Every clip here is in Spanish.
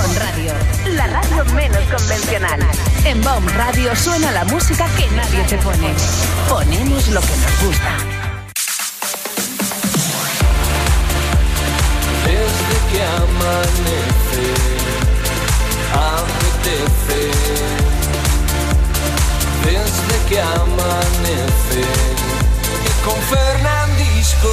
Bon Radio, la radio menos convencional. En Bon Radio suena la música que nadie te pone. Ponemos lo que nos gusta. Desde que amanece, apetece. Desde que amanece, y con Fernandisco.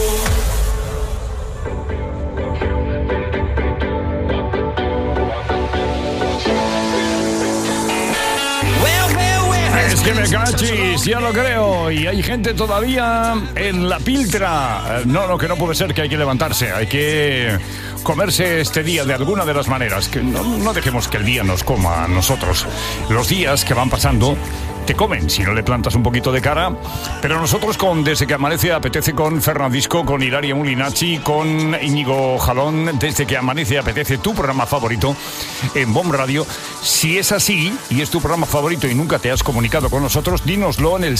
Es que me cachis, ya lo creo. Y hay gente todavía en la piltra. No, que no puede ser, que hay que levantarse. Hay que comerse este día de alguna de las maneras. Que no dejemos que el día nos coma a nosotros. Los días que van pasando te comen si no le plantas un poquito de cara. Pero nosotros Desde que amanece apetece, con Fernandisco, con Hilaria Mulinacci, con Íñigo Jalón, Desde que amanece apetece, tu programa favorito en Bon Radio. Si es así y es tu programa favorito y nunca te has comunicado con nosotros, dínoslo en el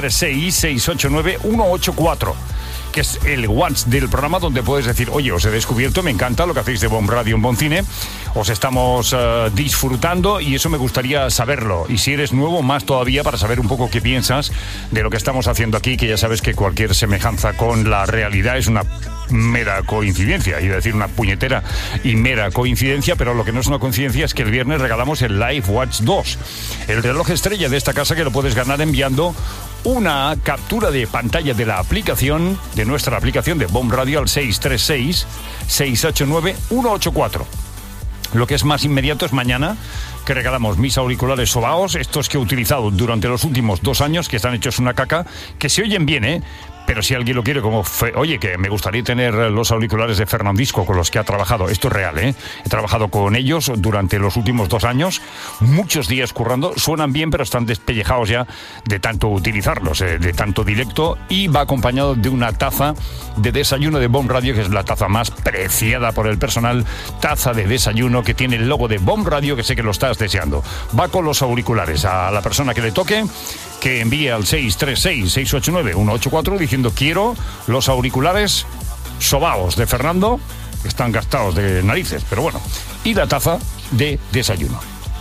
636-689-184, que es el WhatsApp del programa, donde puedes decir: oye, os he descubierto, me encanta lo que hacéis de Bon Radio en Bon Cine, os estamos disfrutando y eso me gustaría saberlo. Y si eres nuevo, más todavía, para saber un poco qué piensas de lo que estamos haciendo aquí, que ya sabes que cualquier semejanza con la realidad es una mera coincidencia, iba a decir una puñetera y mera coincidencia, pero lo que no es una coincidencia es que el viernes regalamos el Live Watch 2, el reloj estrella de esta casa, que lo puedes ganar enviando una captura de pantalla de la aplicación, de nuestra aplicación de Bon Radio, al 636-689-184. Lo que es más inmediato es mañana, que regalamos mis auriculares Sobaos, estos que he utilizado durante los últimos 2 años, que están hechos una caca, que se oyen bien, pero si alguien lo quiere, oye, que me gustaría tener los auriculares de Fernandisco con los que ha trabajado. Esto es real, He trabajado con ellos durante los últimos 2 años, muchos días currando. Suenan bien, pero están despellejados ya de tanto utilizarlos, de tanto directo. Y va acompañado de una taza de desayuno de Bon Radio, que es la taza más preciada por el personal. Taza de desayuno que tiene el logo de Bon Radio, que sé que lo estás deseando. Va con los auriculares. A la persona que le toque, que envíe al 636-689-184 diciendo: quiero los auriculares Sobaos de Fernando, que están gastados de narices, pero bueno, y la taza de desayuno.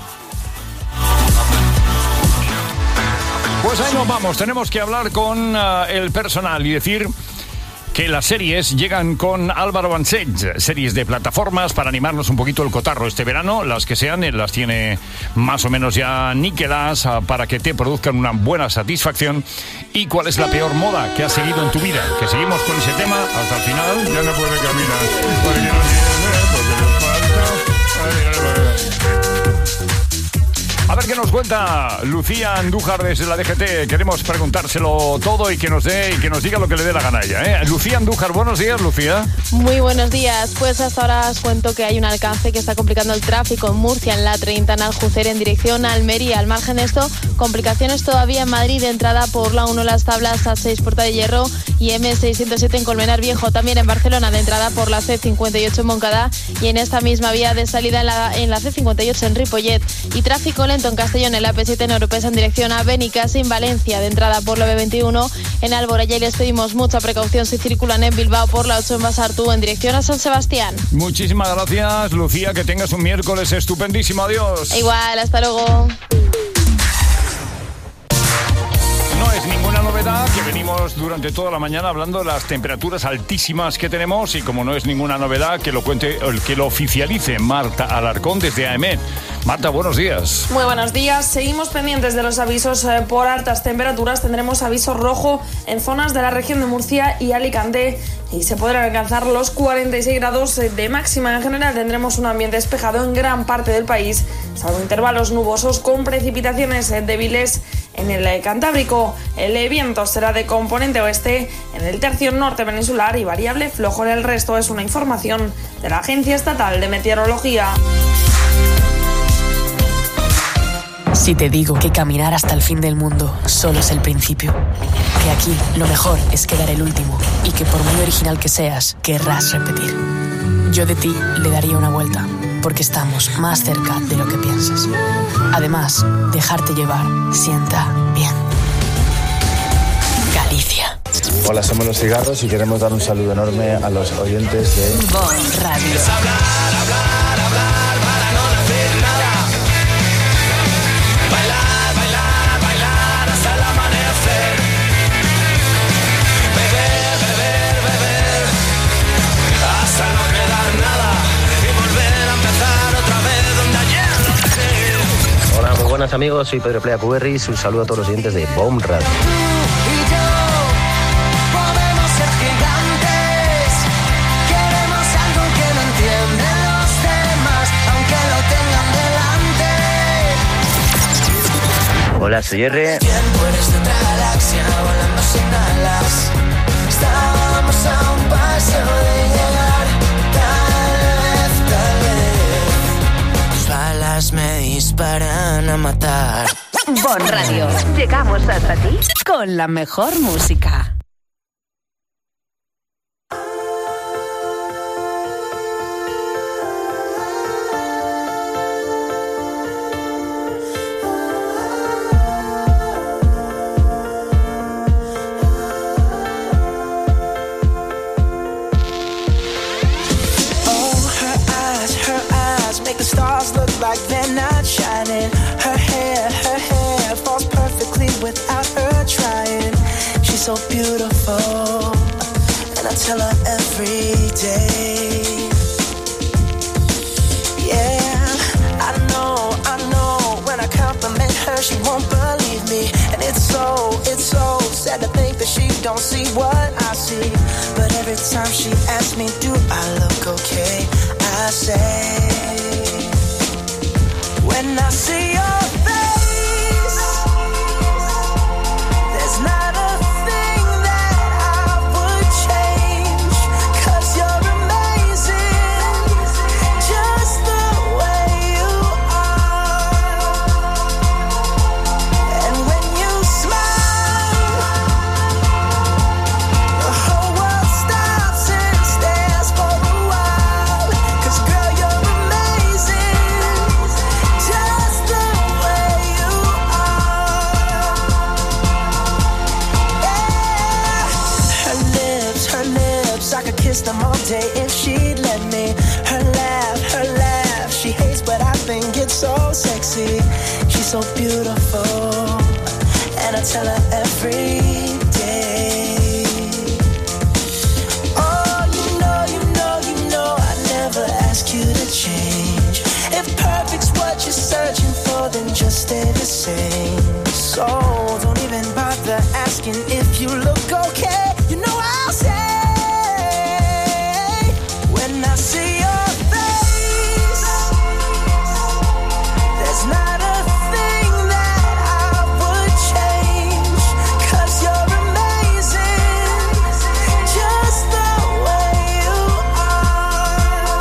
Pues ahí nos vamos. Tenemos que hablar con el personal y decir que las series llegan con Álvaro Vanceig, series de plataformas para animarnos un poquito el cotarro este verano. Las que sean, él las tiene más o menos ya níquelas para que te produzcan una buena satisfacción. ¿Y cuál es la peor moda que has seguido en tu vida? Que seguimos con ese tema hasta el final. Ya no puede caminar porque no tiene, porque le falta. A ver qué nos cuenta Lucía Andújar desde la DGT. Queremos preguntárselo todo y que nos diga lo que le dé la gana a ella, Lucía Andújar, buenos días, Lucía. Muy buenos días. Pues hasta ahora os cuento que hay un alcance que está complicando el tráfico en Murcia, en la 30 en Aljucer, en dirección a Almería. Al margen de esto, complicaciones todavía en Madrid, de entrada por la 1 Las Tablas, A6 Puerta de Hierro y M607 en Colmenar Viejo. También en Barcelona, de entrada por la C58 en Moncada y en esta misma vía de salida en la C58 en Ripollet. Y tráfico lento en Castellón, en la P7 en Oropesa en dirección a Benicàssim, en Valencia, de entrada por la B21 en Alboraya, y les pedimos mucha precaución si circulan en Bilbao por la 8 en Basartú en dirección a San Sebastián. Muchísimas gracias, Lucía, que tengas un miércoles estupendísimo. Adiós. Igual, hasta luego. No es ninguna novedad que venimos durante toda la mañana hablando de las temperaturas altísimas que tenemos, y como no es ninguna novedad, que lo cuente, que lo oficialice Marta Alarcón desde AEMET. Marta, buenos días. Muy buenos días. Seguimos pendientes de los avisos por altas temperaturas. Tendremos aviso rojo en zonas de la región de Murcia y Alicante y se podrán alcanzar los 46 grados de máxima. En general tendremos un ambiente despejado en gran parte del país, salvo intervalos nubosos con precipitaciones débiles en el Cantábrico. El viento será de componente oeste en el tercio norte peninsular y variable flojo en el resto. Es una información de la Agencia Estatal de Meteorología. Si te digo que caminar hasta el fin del mundo solo es el principio, que aquí lo mejor es quedar el último y que por muy original que seas, querrás repetir. Yo de ti le daría una vuelta, porque estamos más cerca de lo que piensas. Además, dejarte llevar sienta bien. Galicia. Hola, somos Los Cigarros y queremos dar un saludo enorme a los oyentes de Bon Radio. Hablar, hablar, hablar para buenas amigos, soy Pedro Playa Cuberris, un saludo a todos los oyentes de BOM Radio. Hola, soy R. Estábamos a un paso de llegar, tal vez. Tus balas me disparan a matar. Bon Radio. Llegamos hasta ti con la mejor música. Stars look like they're not shining. Her hair falls perfectly without her trying. She's so beautiful, and I tell her every day. Yeah, I know. When I compliment her, she won't believe me, and it's so sad to think that she don't see what I see. But every time she asks me, do I look okay? I say, when I see your face, there's not a thing that I would change, 'cause you're amazing, just the way you are. And when you smile, the whole world stops and stares for a while, 'cause girl, you're amazing. I could kiss them all day if she'd let me. Her laugh, she hates but I think it's so sexy. She's so beautiful, and I tell her every day. Oh, you know, I never ask you to change. If perfect's what you're searching for, then just stay the same. So don't even bother asking if you look okay. You know I'll say, when I see your face, there's not a thing that I would change, 'cause you're amazing, just the way you are.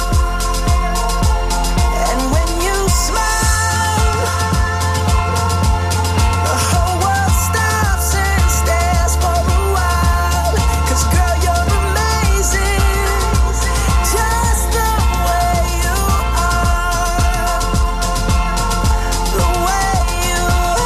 And when you smile, the whole world stops and stares for a while, 'cause girl, you're amazing, just the way you are, the way you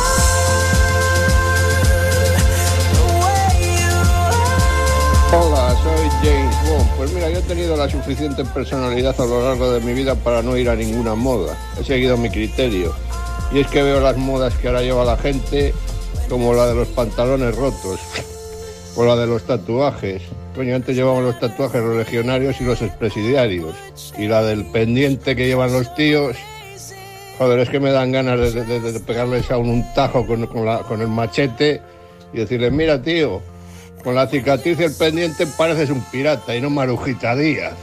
are. Hola, soy James Bond. Pues mira, yo he tenido la suficiente personalidad a lo largo de mi vida para no ir a ninguna moda. He seguido mi criterio. Y es que veo las modas que ahora lleva la gente, como la de los pantalones rotos, o la de los tatuajes. Coño, antes llevaban los tatuajes los legionarios y los expresidiarios. Y la del pendiente que llevan los tíos. Joder, es que me dan ganas de pegarles a un tajo con el machete y decirles, mira tío, con la cicatriz y el pendiente pareces un pirata y no Marujita Díaz.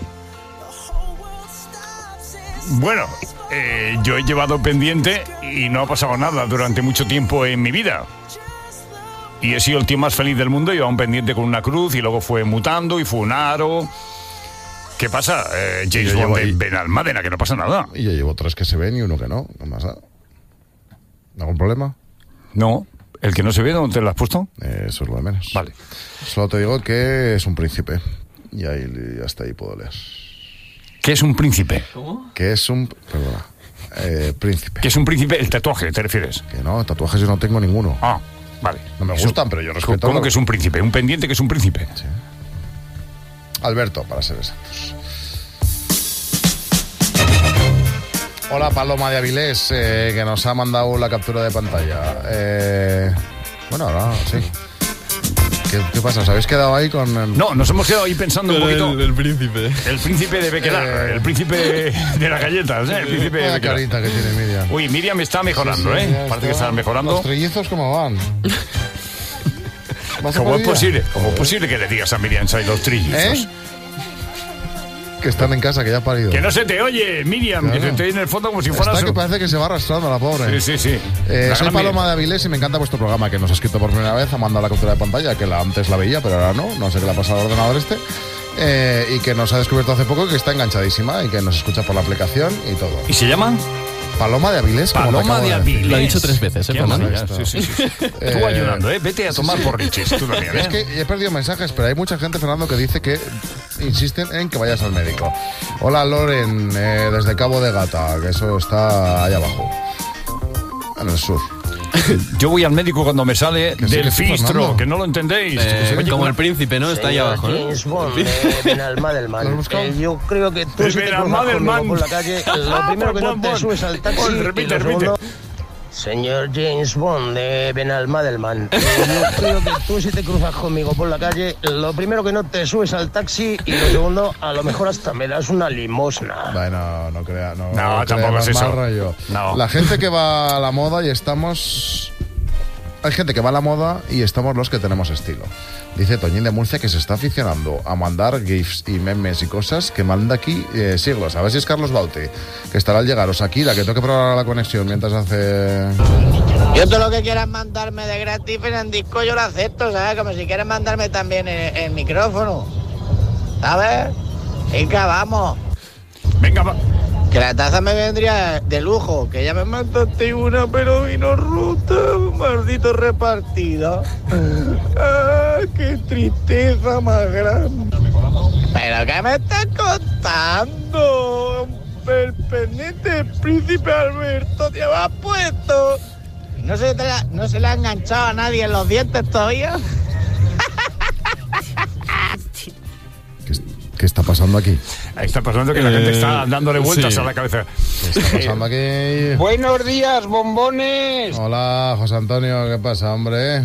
Bueno, yo he llevado pendiente y no ha pasado nada durante mucho tiempo en mi vida. Y he sido el tío más feliz del mundo. Llevaba un pendiente con una cruz y luego fue mutando y fue un aro. ¿Qué pasa? James Bond de Benalmádena, que no pasa nada. Y yo llevo 3 que se ven y uno que no. ¿Qué pasa? ¿Algún problema? No. ¿El que no se ve, dónde te lo has puesto? Eso es lo de menos. Vale. Solo te digo que es un príncipe. Y ahí hasta ahí puedo leer. ¿Qué es un príncipe? ¿Cómo? Que es un... Perdona. Príncipe. ¿Qué es un príncipe? El tatuaje, ¿te refieres? Que no, tatuajes yo no tengo ninguno. Ah, vale. No me gustan, pero yo respeto... ¿Cómo que es un príncipe? ¿Un pendiente que es un príncipe? Sí. Alberto, para ser exactos. Hola, Paloma de Avilés, que nos ha mandado la captura de pantalla. Bueno, ahora sí. ¿Qué pasa? ¿Os habéis quedado ahí con...? No, nos hemos quedado ahí pensando un poquito... El príncipe. El príncipe de Bequelar, el príncipe de las galletas, el príncipe de Bequelar. Carita que tiene Miriam. Uy, Miriam está mejorando, Parece que está mejorando. ¿Los trillizos cómo van? ¿Cómo es posible que le digas a Miriam hay los trillizos? Que están en casa, que ya ha parido. Que no se te oye, Miriam, claro. Que te oye en el fondo como si fuera... Está que parece que se va arrastrando la pobre. Sí. Soy Paloma de Avilés y me encanta vuestro programa, que nos ha escrito por primera vez, ha mandado la captura de pantalla, que antes la veía, pero ahora no sé qué le ha pasado al ordenador y que nos ha descubierto hace poco que está enganchadísima y que nos escucha por la aplicación y todo. ¿Y se llama? Paloma de Avilés. Paloma de Avilés. Lo ha dicho 3 veces, Fernando. Sí. Tú ayudando, Vete a tomar porriches, tú también, Es que he perdido mensajes, pero hay mucha gente, Fernando, que dice que insisten en que vayas al médico. Hola, Loren, desde Cabo de Gata, que eso está allá abajo, en el sur. Yo voy al médico cuando me sale del fistro, que no lo entendéis. Como el príncipe, ¿no? Está ahí abajo, ¿no? James Bond, Benalmádena. Yo creo que tú si te cruzas conmigo por la calle, lo primero que no te subes al taxi y lo segundo... Señor James Bond de Benalmádena. Yo creo que tú si te cruzas conmigo por la calle, lo primero que no te subes al taxi y lo segundo, a lo mejor hasta me das una limosna. Bueno, no crea, no tampoco es eso. No. La gente que va a la moda y estamos... Hay gente que va a la moda y estamos los que tenemos estilo. Dice Toñín de Murcia que se está aficionando a mandar gifs y memes y cosas que manda aquí siglos. A ver si es Carlos Bauti, que estará al llegar. O Shakira, que tengo que probar la conexión mientras hace... Yo todo lo que quieras mandarme de gratis, Fernandisco, yo lo acepto, ¿sabes? Como si quieres mandarme también el micrófono, ¿sabes? Venga, vamos. Venga, va. Que la taza me vendría de lujo, que ya me mandaste una, pero vino rota, maldito repartida. ¡Ah, qué tristeza más grande! ¿Pero qué me estás contando? El pendiente del príncipe Alberto te has puesto. ¿No se le ha enganchado a nadie en los dientes todavía? ¿Qué está pasando aquí? Está pasando que la gente está dándole vueltas a la cabeza. ¿Qué está pasando aquí? Buenos días, bombones. Hola, José Antonio, ¿qué pasa, hombre?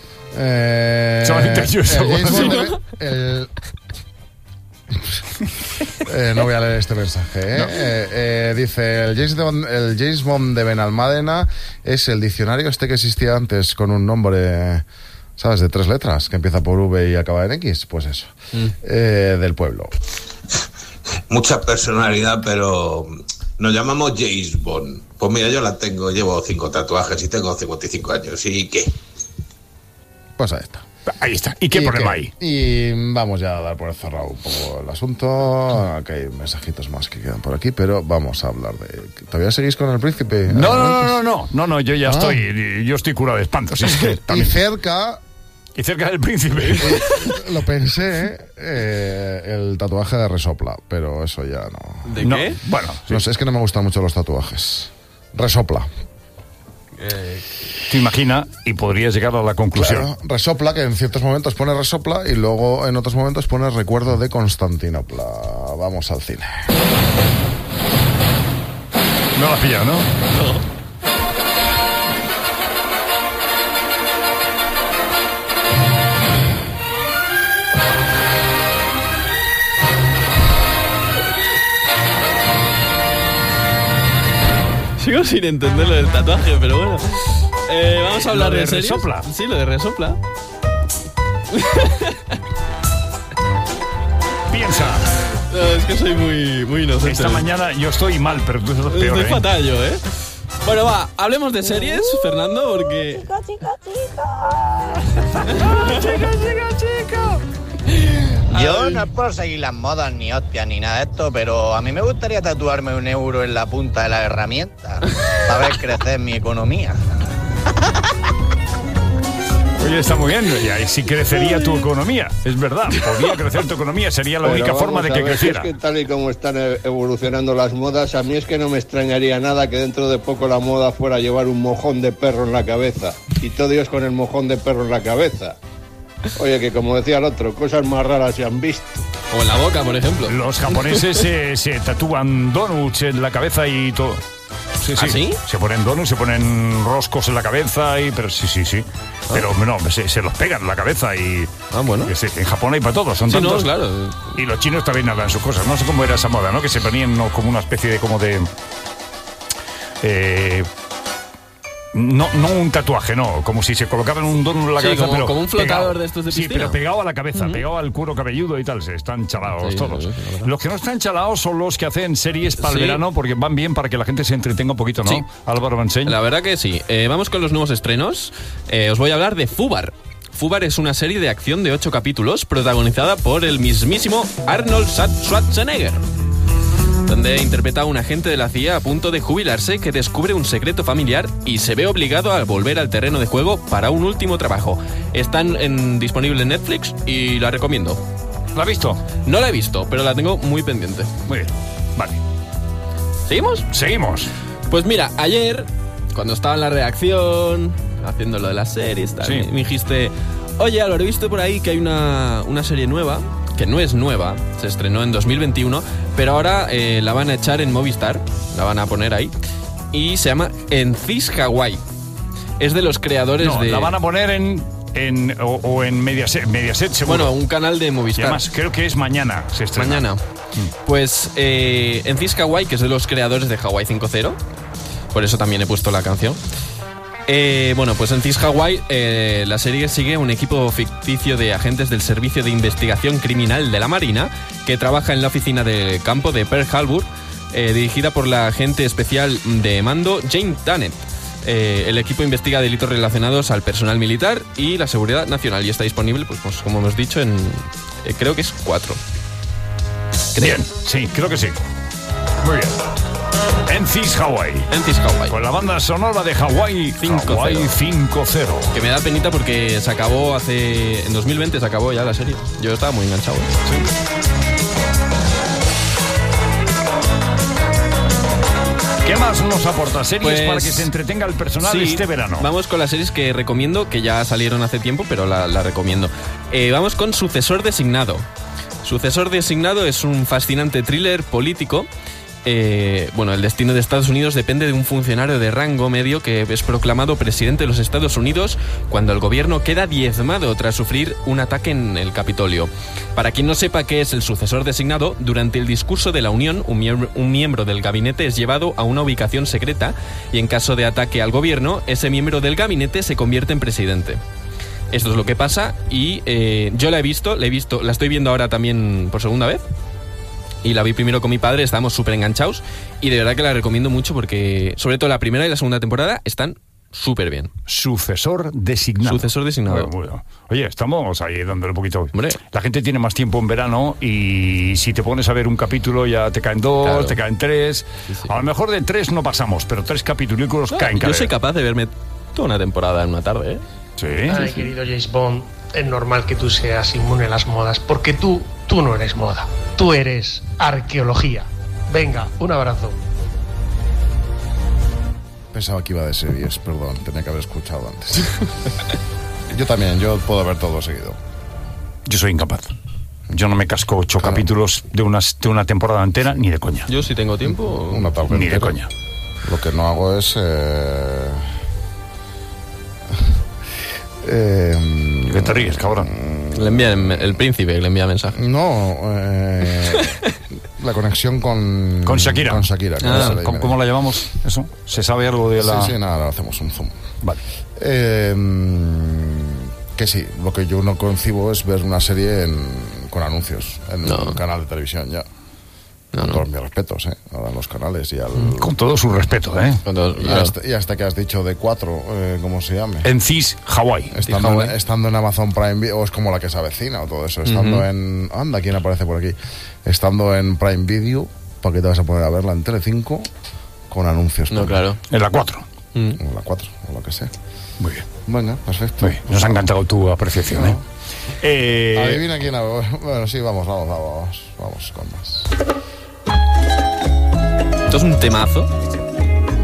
No voy a leer este mensaje. Dice, el James Bond de Benalmádena es el diccionario que existía antes con un nombre... ¿Sabes? De 3 letras, que empieza por V y acaba en X. Pues eso. Del pueblo. Mucha personalidad, pero nos llamamos James Bond. Pues mira, yo la tengo, llevo 5 tatuajes y tengo 55 años. ¿Y qué? Pues ahí está. Ahí está. ¿Y qué problema hay? Y vamos ya a dar por cerrado un poco el asunto. Que hay mensajitos más que quedan por aquí, pero vamos a hablar de... ¿Todavía seguís con el príncipe? No, yo ya estoy curado de espanto. Si es que y cerca del príncipe. Lo pensé, el tatuaje de Resopla, pero eso ya no. ¿De qué? Bueno, no sé, es que no me gustan mucho los tatuajes. Resopla. Te imaginas y podrías llegar a la conclusión. Claro, Resopla, que en ciertos momentos pone Resopla y luego en otros momentos pone Recuerdo de Constantinopla. Vamos al cine. No lo has pillado, ¿no? No. Sigo sin entender lo del tatuaje, pero bueno. Vamos a hablar de Resopla. Sí, lo de Resopla. Piensa. No, es que soy muy inocente. Esta mañana yo estoy mal, pero tú estás peor. Estoy fatal yo, ¿eh? Bueno, va, hablemos de series, Fernando, porque... Chico. Yo no es por seguir las modas ni hostias ni nada de esto, pero a mí me gustaría tatuarme un euro en la punta de la herramienta para ver crecer mi economía. Oye, está muy bien, y ahí sí crecería tu economía, es verdad, podría crecer tu economía, sería la única forma de que creciera. Es que tal y como están evolucionando las modas, a mí es que no me extrañaría nada que dentro de poco la moda fuera a llevar un mojón de perro en la cabeza, y todo Dios con el mojón de perro en la cabeza. Oye, que como decía el otro, cosas más raras se han visto. O en la boca, por ejemplo. Los japoneses se tatúan donuts en la cabeza y todo. Sí, ¿Ah, sí? Se ponen donuts, se ponen roscos en la cabeza, pero sí. Pero no, se los pegan en la cabeza y... bueno. Sí, en Japón hay para todos, son tantos. No, claro. Y los chinos también hablan sus cosas. No sé cómo era esa moda, ¿no? Que se ponían como una especie de... No un tatuaje, no, como si se colocaran un donut en la cabeza, pero como un flotador pegado, de estos de piscina. Sí, pero pegado a la cabeza, pegado al cuero cabelludo y tal, se están chalados todos. Los que no están chalados son los que hacen series para el verano, porque van bien para que la gente se entretenga un poquito, ¿no? Sí. Álvaro Manseñ. La verdad que sí. Vamos con los nuevos estrenos. Os voy a hablar de Fubar. Fubar es una serie de acción de 8 capítulos protagonizada por el mismísimo Arnold Schwarzenegger, donde interpreta a un agente de la CIA a punto de jubilarse que descubre un secreto familiar y se ve obligado a volver al terreno de juego para un último trabajo. Están disponible en Netflix y la recomiendo. ¿La has visto? No la he visto, pero la tengo muy pendiente. Muy bien, vale. ¿Seguimos? Seguimos. Pues mira, ayer, cuando estaba en la redacción, haciendo lo de las series, me dijiste, oye Álvaro, he visto por ahí que hay una serie nueva, que no es nueva, se estrenó en 2021, pero ahora la van a echar en Movistar, la van a poner ahí, y se llama En This Hawaii. Es de los creadores de... la van a poner en Mediaset seguro. Bueno, un canal de Movistar. Y además, creo que es mañana, se estrena. Mañana. Pues En This Hawaii, que es de los creadores de Hawaii 5.0, por eso también he puesto la canción. Bueno, pues en This Hawaii la serie sigue un equipo ficticio de agentes del Servicio de Investigación Criminal de la Marina que trabaja en la oficina de campo de Pearl Harbor, dirigida por la agente especial de mando Jane Dunnett. El equipo investiga delitos relacionados al personal militar y la seguridad nacional y está disponible, pues como hemos dicho, en creo que es 4. Bien, sí, creo que sí. Muy bien. En This Hawaii. En This Hawaii. Con la banda sonora de Hawaii 5.0. Que me da penita porque se acabó en 2020 se acabó ya la serie. Yo estaba muy enganchado. ¿Qué más nos aporta series Pues, para que se entretenga el personal este verano? Vamos con las series que recomiendo, que ya salieron hace tiempo, pero la recomiendo. Vamos con Sucesor Designado. Sucesor Designado es un fascinante thriller político. Bueno, el destino de Estados Unidos depende de un funcionario de rango medio que es proclamado presidente de los Estados Unidos cuando el gobierno queda diezmado tras sufrir un ataque en el Capitolio. Para quien no sepa qué es el sucesor designado, durante el discurso de la Unión, un miembro del gabinete es llevado a una ubicación secreta y en caso de ataque al gobierno, ese miembro del gabinete se convierte en presidente. Esto es lo que pasa y yo la he visto, la estoy viendo ahora también por segunda vez. Y la vi primero con mi padre, estábamos súper enganchados y de verdad que la recomiendo mucho porque sobre todo la primera y la segunda temporada están súper bien. Sucesor Designado. Sucesor Designado. Bueno. Oye, estamos ahí dándole un poquito. Hombre. La gente tiene más tiempo en verano y si te pones a ver un capítulo ya te caen 2, claro. Te caen 3. Sí. A lo mejor de 3 no pasamos, pero 3 capítulos caen cada Yo soy capaz de verme toda una temporada en una tarde, ¿eh? Sí. Ay, querido James Bond, es normal que tú seas inmune a las modas, porque tú no eres moda. Tú eres arqueología. Venga, un abrazo. Pensaba que iba de series, perdón, tenía que haber escuchado antes. Yo también, yo puedo ver todo seguido. Yo soy incapaz. Yo no me casco 8 capítulos de una temporada entera, ni de coña. Yo si tengo tiempo... Una tarde ni entera. De coña. Lo que no hago es... ¿Qué te ríes, cabrón? Le envía el príncipe, le envía mensaje. No, la conexión con Shakira. Con Shakira. ¿Cómo la llamamos eso? ¿Se sabe algo de la...? Sí, nada, hacemos un zoom. Vale. Que sí, lo que yo no concibo es ver una serie con anuncios en un canal de televisión ya. Con todos mis respetos, a los canales y al... Con todo su respeto, Y hasta que has dicho de 4, ¿cómo se llame? En This Hawaii. Estando en Amazon Prime Video, o es como la que se avecina o todo eso. Estando en... Anda, ¿quién aparece por aquí? Estando en Prime Video, ¿para qué te vas a poner a verla en Telecinco? Con anuncios. No, claro. En la 4. En la 4, o lo que sea. Muy bien. Venga, perfecto. Muy bien. Nos ha encantado tu apreciación, Adivina quién... Bueno, sí, vamos con más. Esto es un temazo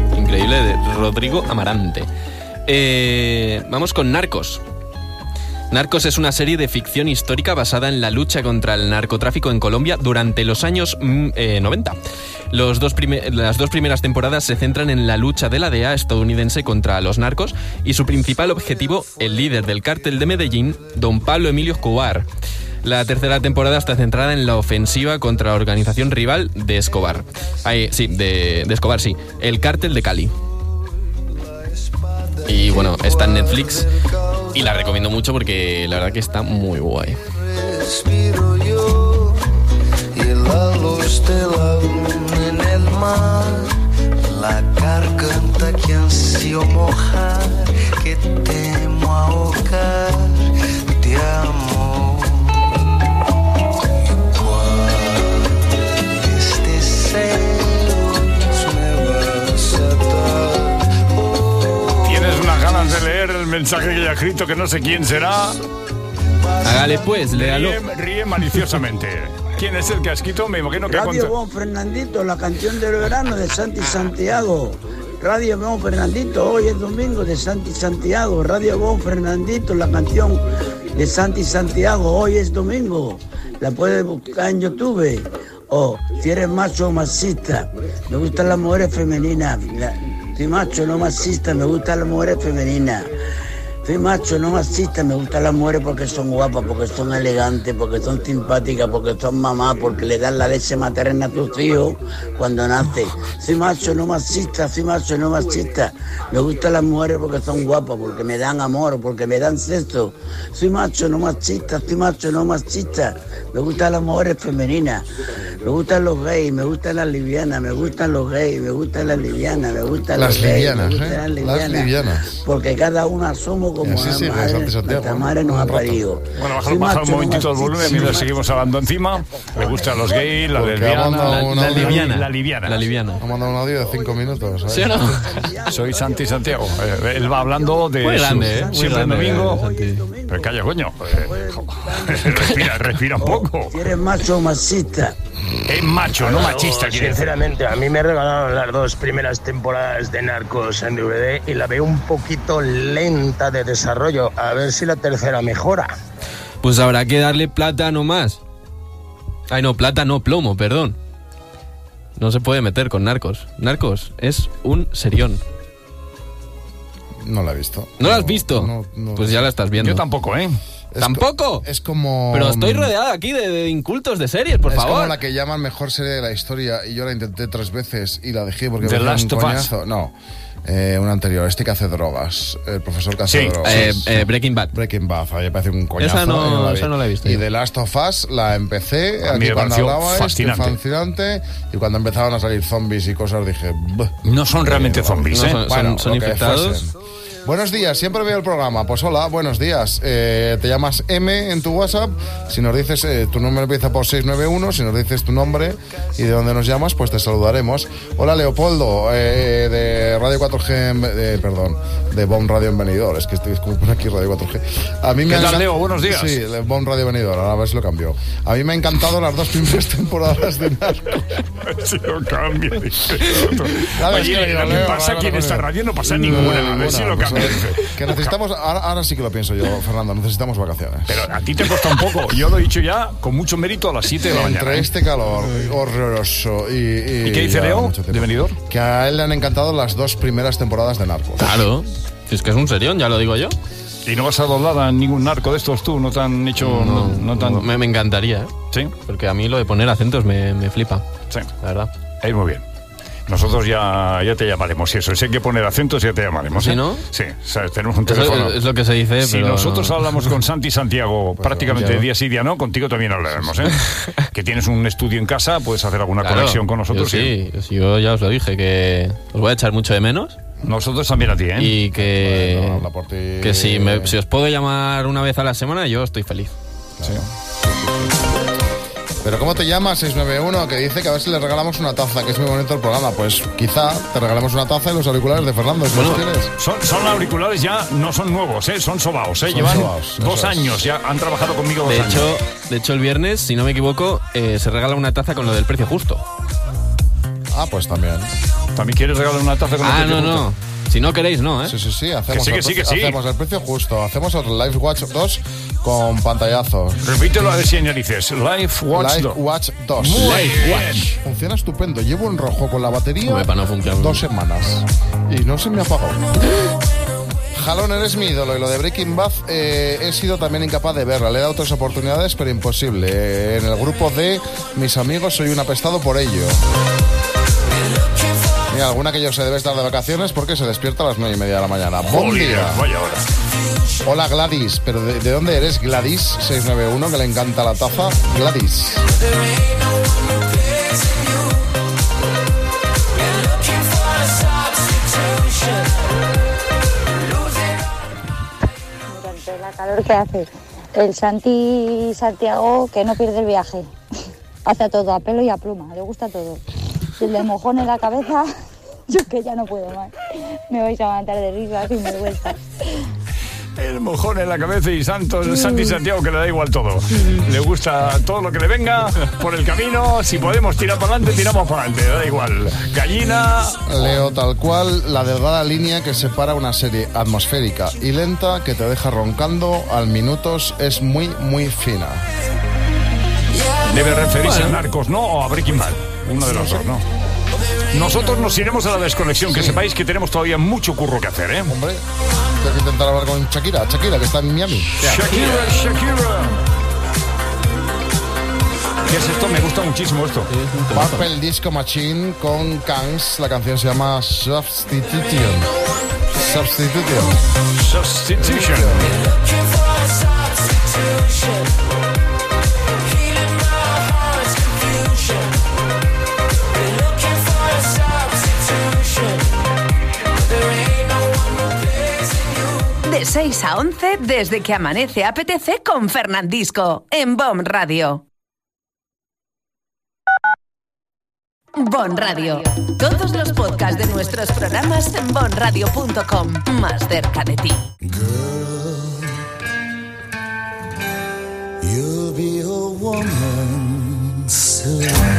increíble de Rodrigo Amarante. Vamos con Narcos. Narcos es una serie de ficción histórica basada en la lucha contra el narcotráfico en Colombia durante los años 90. Las dos primeras temporadas se centran en la lucha de la DEA estadounidense contra los narcos y su principal objetivo, el líder del cártel de Medellín, don Pablo Emilio Escobar. La tercera temporada está centrada en la ofensiva contra la organización rival de Escobar. De Escobar, sí. El cártel de Cali. Y bueno, está en Netflix y la recomiendo mucho porque la verdad que está muy guay. Respiro yo y la luz de la luna en el mar. La garganta que ansío mojar, que temo ahogar, te amo. Tienes unas ganas de leer el mensaje que ya he escrito, que no sé quién será. Hágale pues, léalo. Ríe maliciosamente. ¿Quién es el que ha escrito? Me imagino que Radio Bon Fernandito, la canción del verano de Santi Santiago. Radio Bon Fernandito, hoy es domingo de Santi Santiago. Radio Bon Fernandito, la canción de Santi Santiago, hoy es domingo. La puedes buscar en YouTube. O si eres macho o machista, me gustan las mujeres femeninas. Soy macho, no machista, me gustan las mujeres femeninas. Soy macho, no machista, me gustan las mujeres porque son guapas, porque son elegantes, porque son simpáticas, porque son mamás, porque le dan la leche materna a tus hijos cuando nace. Soy macho, no machista, soy macho, no machista. Me gustan las mujeres porque son guapas, porque me dan amor, porque me dan sexo. Soy macho, no machista, soy macho, no machista. Me gustan las mujeres femeninas. Me gustan los gays, me gustan las lesbianas, me gustan los gays, me gustan las lesbianas, me gustan los gays, me gustan las lesbianas. Porque cada una somos como nuestra madre nos ha parido. Bueno, baja un momentito el volumen mientras seguimos hablando encima. Me gustan los gays, la lesbiana, la liviana. Ha mandado un audio de 5 minutos. ¿Sabes? ¿Sí o no? Soy Santi Santiago. Él va hablando de muy grande, siempre el domingo. Pero calla, coño. Respira un poco. Si eres macho o machista. Es macho, no machista. Sinceramente, a mí me regalaron las 2 primeras temporadas de Narcos en DVD y la veo un poquito lenta de desarrollo. A ver si la tercera mejora. Pues habrá que darle plátano más. Ay, no, plátano, plomo, perdón. No se puede meter con Narcos. Narcos es un serión. No la he visto. ¿No la has visto? No, pues ya la estás viendo. Yo tampoco, ¿eh? ¿Tampoco? Es como... Pero estoy rodeada aquí de incultos de series, por favor. Es como la que llaman mejor serie de la historia y yo la intenté 3 veces y la dejé porque The me Last un of coñazo. Us. No, una anterior, que hace drogas, el profesor que hace drogas. Breaking Bad. Breaking Bad, a mí me parece un coñazo. Esa no la he visto. Y The Last of Us la empecé, aquí cuando hablaba fascinante, y cuando empezaban a salir zombies y cosas dije... No son realmente zombies, ¿eh? Bueno, son infectados. Buenos días, siempre veo el programa. Pues hola, buenos días. Te llamas M en tu WhatsApp. Si nos dices, tu número empieza por 691. Si nos dices tu nombre y de dónde nos llamas, pues te saludaremos. Hola, Leopoldo, de Radio 4G, de Bon Radio en Benidorm. Es que estoy como por aquí, Radio 4G. A mí ¿Qué tal, Leo? Buenos días. Sí, Bon Radio Benidorm, ahora a ver si lo cambio. A mí me han encantado las 2 primeras temporadas de Narcos. Si lo cambio. Oye, lo que pasa aquí en esta radio no pasa ninguna. A ver si lo cambio. Que necesitamos, ahora sí que lo pienso yo, Fernando, necesitamos vacaciones. Pero a ti te cuesta un poco. Yo lo he dicho ya con mucho mérito a las 7 de la mañana. Entre este calor horroroso y qué dice Leo de Benidorm? Que a él le han encantado las 2 primeras temporadas de Narcos. Claro, si es que es un serión, ya lo digo yo. ¿Y no vas a doblar a ningún narco de estos tú? ¿No te han hecho...? No tan... me encantaría, ¿eh? Sí. Porque a mí lo de poner acentos me flipa. Sí. La verdad. Es muy bien. Nosotros ya te llamaremos. Si eso, si hay que poner acentos, ya te llamaremos. ¿Sí, no? Sí, ¿sabes? Tenemos un teléfono. Es lo que se dice, si pero nosotros hablamos con Santi Santiago prácticamente día sí, día no, contigo también hablaremos, ¿eh? Que tienes un estudio en casa, puedes hacer alguna conexión con nosotros. Yo ya os lo dije, que os voy a echar mucho de menos. Nosotros también a ti, ¿eh? Y que, no, habla por ti. Que si os puedo llamar una vez a la semana, yo estoy feliz. Claro. Sí. Pero ¿cómo te llamas? 691, que dice que a ver si le regalamos una taza, que es muy bonito el programa. Pues quizá te regalemos una taza y los auriculares de Fernando. Bueno, son auriculares ya, no son nuevos, son sobaos, Llevan sobaos, 2 años, ya han trabajado conmigo 2 años. De hecho, el viernes, si no me equivoco, se regala una taza con lo del precio justo. Ah, pues también. ¿También quieres regalar una taza con el precio justo? No. Si no queréis, no, ¿eh? Sí, hacemos, que sí. Hacemos el precio justo. Hacemos el Live Watch 2 con pantallazo. Repítelo a ver si añadices. Live Watch 2. Live Watch. Funciona estupendo. Llevo en rojo con la batería para no funcionar 2 semanas. Y no se me apagó. Jalón, eres mi ídolo, y lo de Breaking Bad he sido también incapaz de verla. Le he dado 3 oportunidades, pero imposible. En el grupo de mis amigos soy un apestado por ello. Mira, alguna que yo se debe estar de vacaciones porque se despierta a las 9:30 de la mañana. ¡Buen día! Vaya hora. Hola Gladys, pero ¿de dónde eres? Gladys 691, que le encanta la taza. Gladys. Durante la calor que hace, el Santi Santiago que no pierde el viaje. Hace todo a pelo y a pluma, le gusta todo. Si le mojón en la cabeza, yo que ya no puedo más. Me vais a matar de risa sin vergüenza. El mojón en la cabeza y Santi Santiago, que le da igual todo. Le gusta todo lo que le venga por el camino. Si podemos tirar para adelante, tiramos para adelante. Da igual. Gallina. Leo tal cual la delgada línea que separa una serie atmosférica y lenta que te deja roncando al minutos es muy, muy fina. Debe referirse a Narcos, ¿no? O a Breaking Bad. Uno de los dos, ¿no? Nosotros nos iremos a la desconexión, que sepáis que tenemos todavía mucho curro que hacer, ¿eh? Hombre, tengo que intentar hablar con Shakira, que está en Miami. Shakira. ¿Qué es esto? Me gusta muchísimo esto. Purple Disco Machine con Kangs. La canción se llama Substitution. De 6 a 11, desde que amanece apetece con Fernandisco, en BOM Radio. BOM Radio. Todos los podcasts de nuestros programas en bomradio.com. Más cerca de ti. You'll be a woman soon.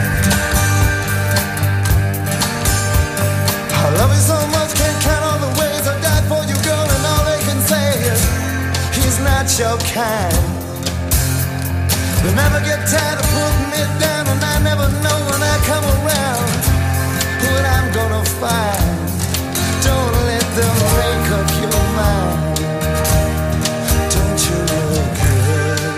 I love you so much, can't count all the ways I died for you, girl, and all they can say is he's not your kind. They never get tired of putting me down, and I never know when I come around what I'm gonna find. Don't let them make up your mind. Don't you look good?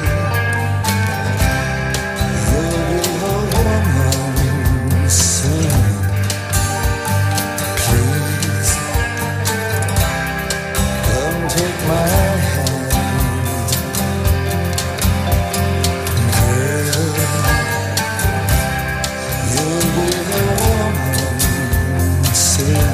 You'll be a woman soon. Please come take my hand, girl. You'll be a woman soon.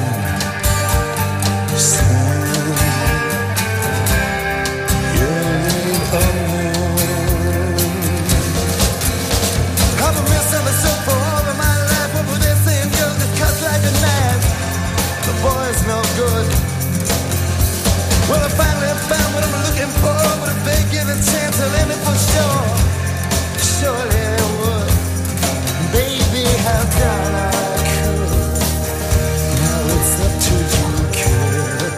No good. Well, I finally found what I'm looking for, but if they give a chance, I'll end it for sure. Surely I would. Baby, how can I could? Now it's up to you, kid.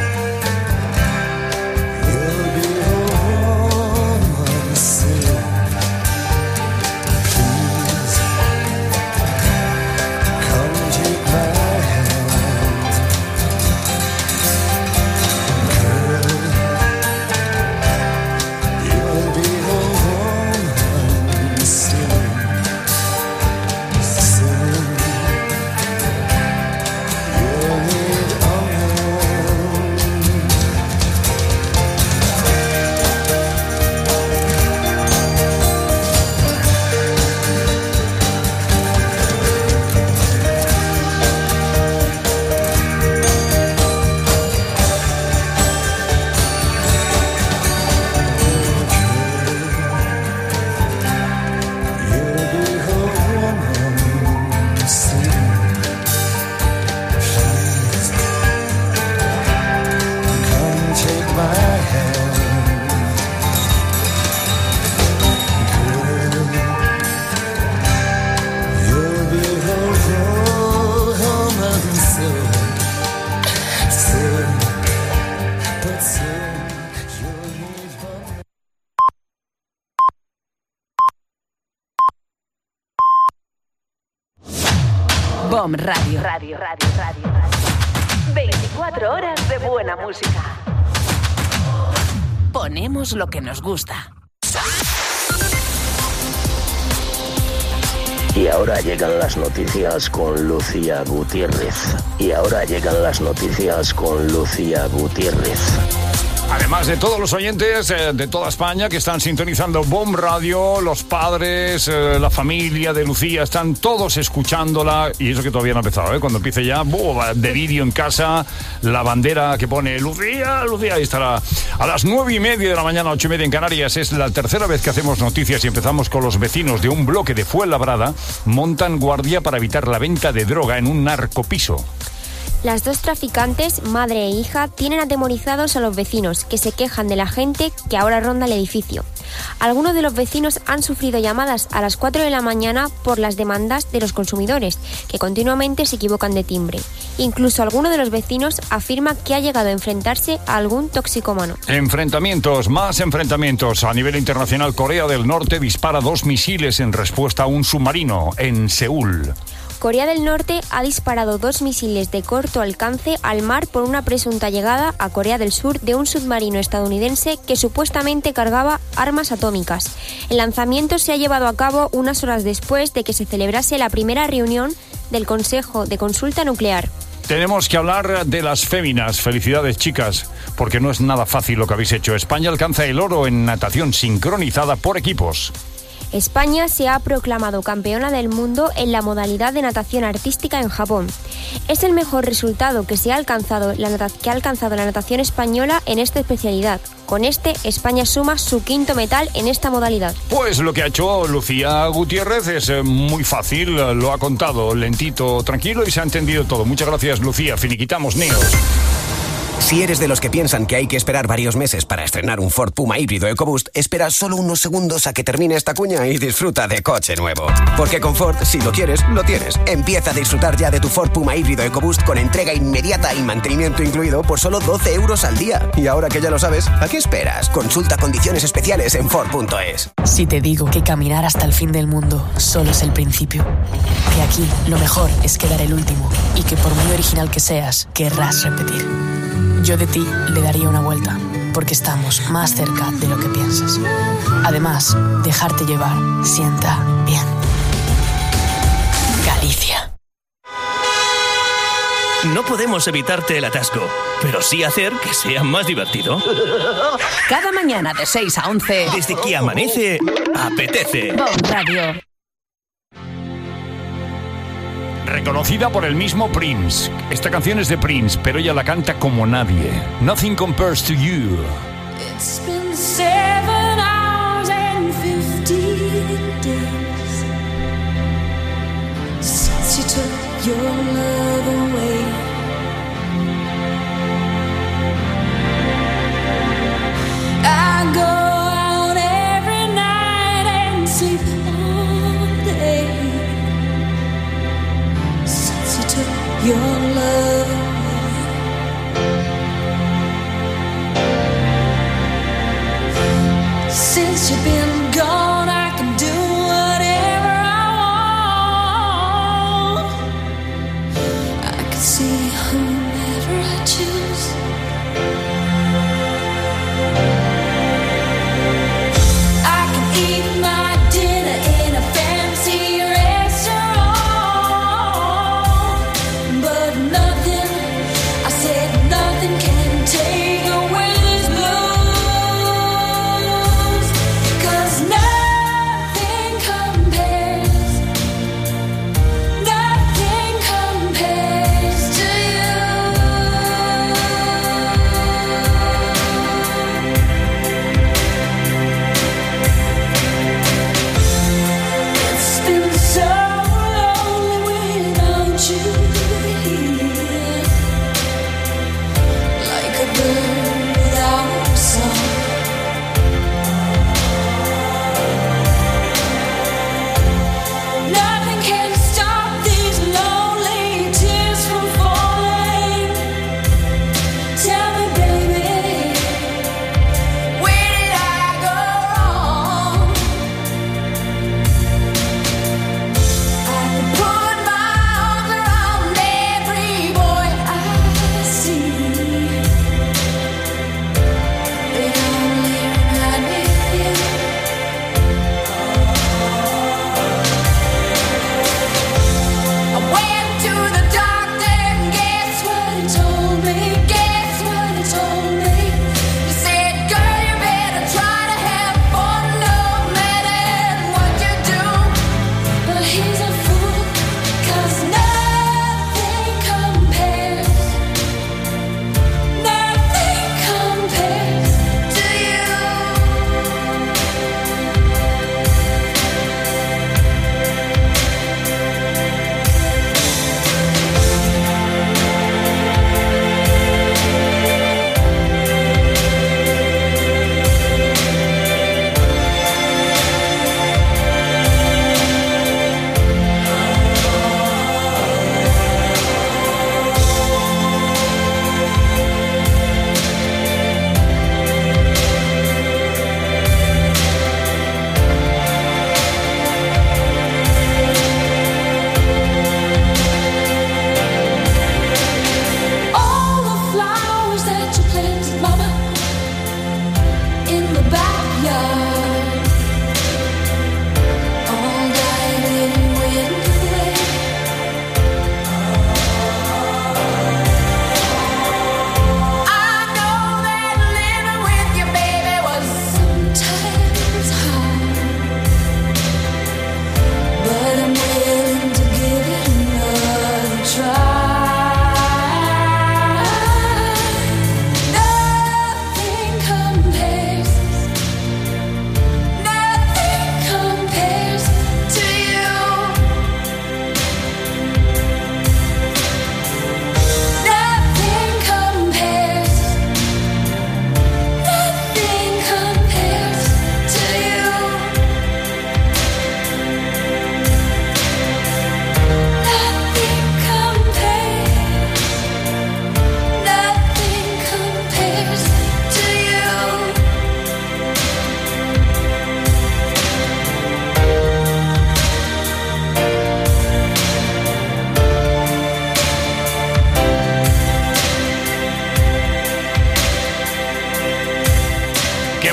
You'll be a woman soon. Please come take my BOM Radio. 24 horas de buena música. Ponemos lo que nos gusta. Y ahora llegan las noticias con Lucía Gutiérrez. Además de todos los oyentes de toda España que están sintonizando BOM Radio, los padres, la familia de Lucía, están todos escuchándola. Y eso que todavía no ha empezado, cuando empiece ya, de vídeo en casa, la bandera que pone Lucía, ahí estará. A las 9:30 de la mañana, 8:30 en Canarias, es la tercera vez que hacemos noticias y empezamos con los vecinos de un bloque de Fuenlabrada. Montan guardia para evitar la venta de droga en un narcopiso. Las dos traficantes, madre e hija, tienen atemorizados a los vecinos, que se quejan de la gente que ahora ronda el edificio. Algunos de los vecinos han sufrido llamadas a las 4 de la mañana por las demandas de los consumidores, que continuamente se equivocan de timbre. Incluso alguno de los vecinos afirma que ha llegado a enfrentarse a algún toxicómano. Más enfrentamientos. A nivel internacional, Corea del Norte dispara 2 misiles en respuesta a un submarino en Seúl. Corea del Norte ha disparado 2 misiles de corto alcance al mar por una presunta llegada a Corea del Sur de un submarino estadounidense que supuestamente cargaba armas atómicas. El lanzamiento se ha llevado a cabo unas horas después de que se celebrase la primera reunión del Consejo de Consulta Nuclear. Tenemos que hablar de las féminas. Felicidades, chicas, porque no es nada fácil lo que habéis hecho. España alcanza el oro en natación sincronizada por equipos. España se ha proclamado campeona del mundo en la modalidad de natación artística en Japón. Es el mejor resultado que ha alcanzado la natación española en esta especialidad. Con España suma su 5º metal en esta modalidad. Pues lo que ha hecho Lucía Gutiérrez es muy fácil, lo ha contado lentito, tranquilo y se ha entendido todo. Muchas gracias, Lucía. Finiquitamos, Neos. Si eres de los que piensan que hay que esperar varios meses para estrenar un Ford Puma híbrido EcoBoost, espera solo unos segundos a que termine esta cuña y disfruta de coche nuevo. Porque con Ford, si lo quieres, lo tienes. Empieza a disfrutar ya de tu Ford Puma híbrido EcoBoost con entrega inmediata y mantenimiento incluido por solo 12 euros al día. Y ahora que ya lo sabes, ¿a qué esperas? Consulta condiciones especiales en Ford.es. Si te digo que caminar hasta el fin del mundo solo es el principio, que aquí lo mejor es quedar el último y que por muy original que seas, querrás repetir. Yo de ti le daría una vuelta, porque estamos más cerca de lo que piensas. Además, dejarte llevar sienta bien. Galicia. No podemos evitarte el atasco, pero sí hacer que sea más divertido. Cada mañana de 6 a 11. Desde que amanece, apetece. BOM Radio. Reconocida por el mismo Prince. Esta canción es de Prince, pero ella la canta como nadie. Nothing Compares to You. It's been 7 hours and 15 days since you took your love away. I go out every night and sleep all day since you took your love away. Since you've been gone, I can do whatever I want. I can see whomever I choose. I can eat my dinner in a fancy restaurant, but nothing, I said nothing can take away this blues. 'Cause nothing compares to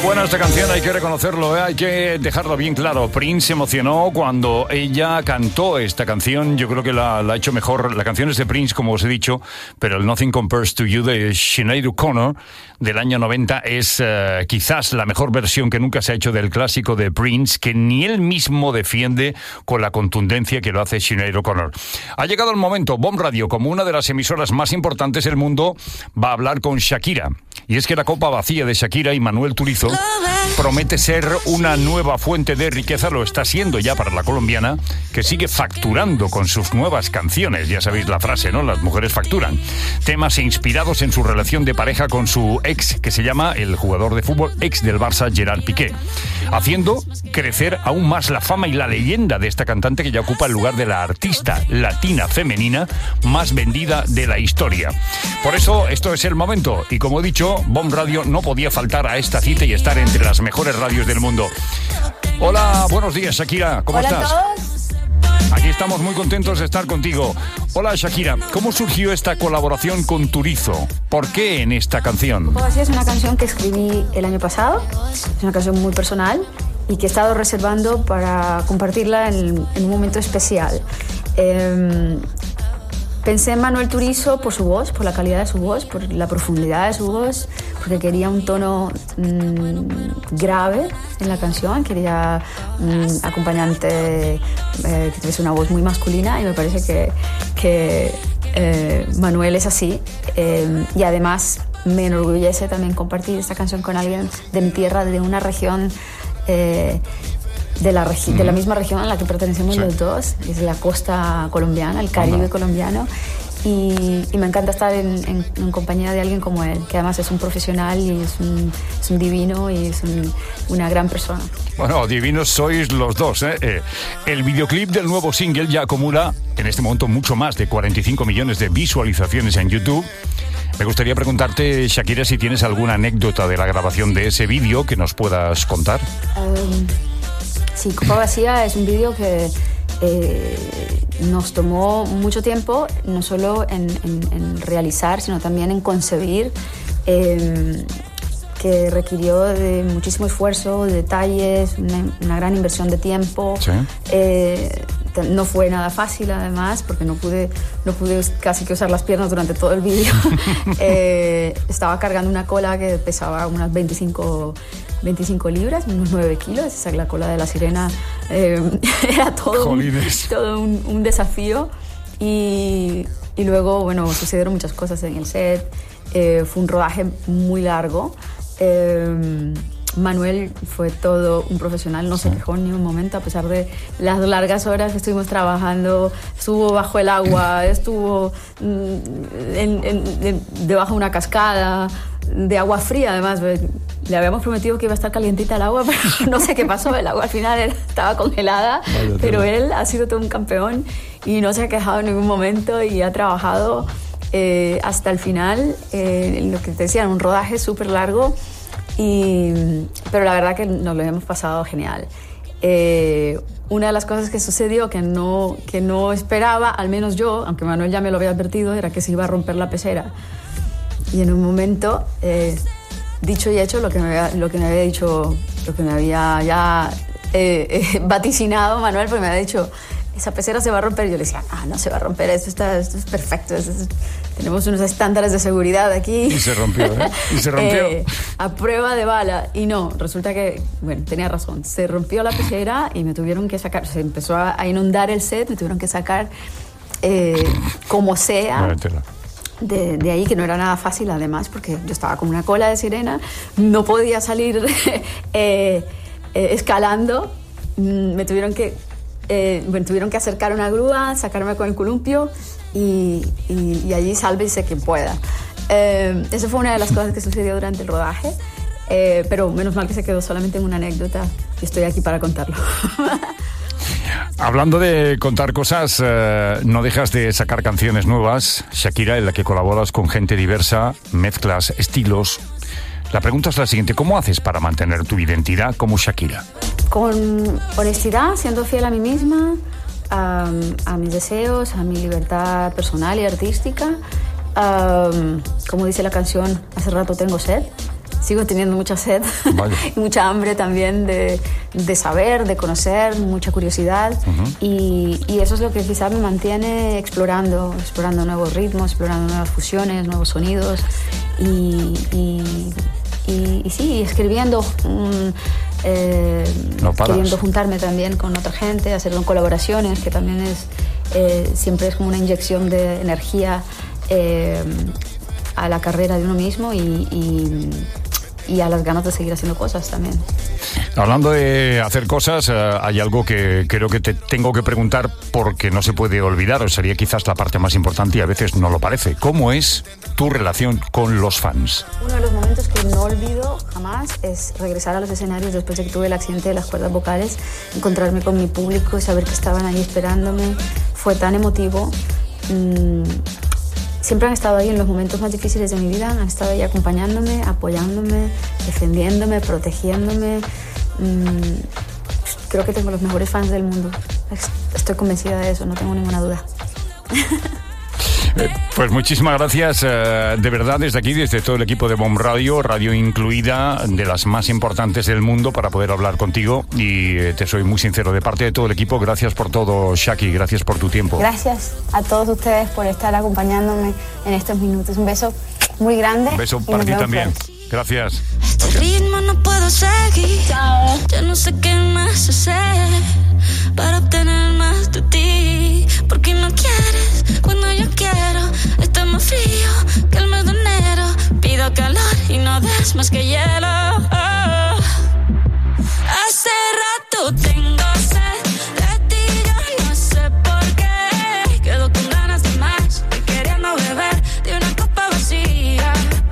buena esta canción, hay que reconocerlo, hay que dejarlo bien claro. Prince se emocionó cuando ella cantó esta canción. Yo creo que la ha hecho mejor. La canción es de Prince, como os he dicho, pero el Nothing Compares to You de Sinead O'Connor del año 90 es quizás la mejor versión que nunca se ha hecho del clásico de Prince, que ni él mismo defiende con la contundencia que lo hace Sinead O'Connor. Ha llegado el momento. Bomb Radio, como una de las emisoras más importantes del mundo, va a hablar con Shakira. Y es que la copa vacía de Shakira y Manuel Turizo promete ser una nueva fuente de riqueza, lo está siendo ya para la colombiana, que sigue facturando con sus nuevas canciones. Ya sabéis la frase, ¿no? Las mujeres facturan. Temas inspirados en su relación de pareja con su ex, que se llama el jugador de fútbol ex del Barça, Gerard Piqué, haciendo crecer aún más la fama y la leyenda de esta cantante, que ya ocupa el lugar de la artista latina femenina más vendida de la historia. Por eso, esto es el momento. Y como he dicho, Bomb Radio no podía faltar a esta cita y estar entre las mejores radios del mundo. Hola, buenos días, Shakira. ¿Cómo estás? Hola a todos. Aquí estamos muy contentos de estar contigo. Hola, Shakira. ¿Cómo surgió esta colaboración con Turizo? ¿Por qué en esta canción? Así es una canción que escribí el año pasado. Es una canción muy personal y que he estado reservando para compartirla en un momento especial. Pensé en Manuel Turizo por su voz, por la calidad de su voz, por la profundidad de su voz, porque quería un tono grave en la canción, quería un acompañante que tuviese una voz muy masculina, y me parece que Manuel es así. Y además me enorgullece también compartir esta canción con alguien de mi tierra, de una región de la misma región a la que pertenecemos los dos, es la costa colombiana, el Caribe colombiano, y me encanta estar en compañía de alguien como él, que además es un profesional y es un divino y es una gran persona. Bueno, divinos sois los dos, ¿eh? El videoclip del nuevo single ya acumula en este momento mucho más de 45 millones de visualizaciones en YouTube. Me gustaría preguntarte, Shakira, si tienes alguna anécdota de la grabación de ese vídeo que nos puedas contar. Sí, Copa Vacía es un vídeo que nos tomó mucho tiempo, no solo en realizar, sino también en concebir, que requirió de muchísimo esfuerzo, detalles, una gran inversión de tiempo. Sí. No fue nada fácil, además, porque no pude casi que usar las piernas durante todo el vídeo. Estaba cargando una cola que pesaba unas 25 libras, unos 9 kilos. Esa es la cola de la sirena. Era todo un desafío. Y luego, bueno, sucedieron muchas cosas en el set. Fue un rodaje muy largo. Manuel fue todo un profesional, no se quejó en ningún momento, a pesar de las largas horas que estuvimos trabajando. Estuvo bajo el agua, estuvo debajo de una cascada de agua fría. Además, le habíamos prometido que iba a estar calientita el agua, pero no sé qué pasó, el agua al final estaba congelada. Pero él ha sido todo un campeón y no se ha quejado en ningún momento y ha trabajado hasta el final, lo que te decía, un rodaje súper largo. Pero la verdad que nos lo hemos pasado genial. Una de las cosas que sucedió que no esperaba, al menos yo, aunque Manuel ya me lo había advertido, era que se iba a romper la pecera. Y en un momento, dicho y hecho, lo que me había dicho, lo que me había ya vaticinado Manuel, porque me había dicho: esa pecera se va a romper. Y yo le decía: no se va a romper, esto es perfecto, tenemos unos estándares de seguridad aquí. Y se rompió, ¿eh? Y se rompió. A prueba de bala. Y no, resulta que, bueno, tenía razón, se rompió la pecera y me tuvieron que sacar, se empezó a inundar el set, me tuvieron que sacar como sea de ahí, que no era nada fácil, además, porque yo estaba con una cola de sirena, no podía salir escalando. Me tuvieron que acercar una grúa, sacarme con el columpio y allí sálvese quien pueda. Esa fue una de las cosas que sucedió durante el rodaje, pero menos mal que se quedó solamente en una anécdota y estoy aquí para contarlo. Hablando de contar cosas, no dejas de sacar canciones nuevas, Shakira, en la que colaboras con gente diversa, mezclas estilos. La pregunta es la siguiente: ¿cómo haces para mantener tu identidad como Shakira? Con honestidad, siendo fiel a mí misma, a mis deseos, a mi libertad personal y artística. Como dice la canción, hace rato tengo sed. sigo teniendo mucha sed y mucha hambre también de saber, de conocer, mucha curiosidad. Y eso es lo que quizás me mantiene explorando nuevos ritmos, explorando nuevas fusiones, nuevos sonidos y sí, escribiendo, queriendo juntarme también con otra gente, hacer colaboraciones, que también siempre es como una inyección de energía a la carrera de uno mismo y a las ganas de seguir haciendo cosas también. Hablando de hacer cosas, hay algo que creo que te tengo que preguntar porque no se puede olvidar, o sería quizás la parte más importante y a veces no lo parece. ¿Cómo es tu relación con los fans? Uno de los momentos que no olvido jamás es regresar a los escenarios después de que tuve el accidente de las cuerdas vocales, encontrarme con mi público y saber que estaban ahí esperándome. Fue tan emotivo. Siempre han estado ahí en los momentos más difíciles de mi vida, han estado ahí acompañándome, apoyándome, defendiéndome, protegiéndome. Creo que tengo los mejores fans del mundo. Estoy convencida de eso, no tengo ninguna duda. Pues muchísimas gracias, de verdad, desde aquí, desde todo el equipo de BOM Radio, radio incluida, de las más importantes del mundo, para poder hablar contigo, y te soy muy sincero, de parte de todo el equipo, gracias por todo, Shaki, gracias por tu tiempo. Gracias a todos ustedes por estar acompañándome en estos minutos. Un beso muy grande. Un beso para ti también. Gracias. Este ritmo no puedo seguir. Chao. Ya no sé qué más hacer para obtener más de ti. Porque no quieres cuando yo quiero. Está más frío que el mes de enero. Pido calor y no des más que hielo. Hace rato tengo sed de ti, yo no sé por qué. Quedo con ganas de más y queriendo beber de una copa vacía.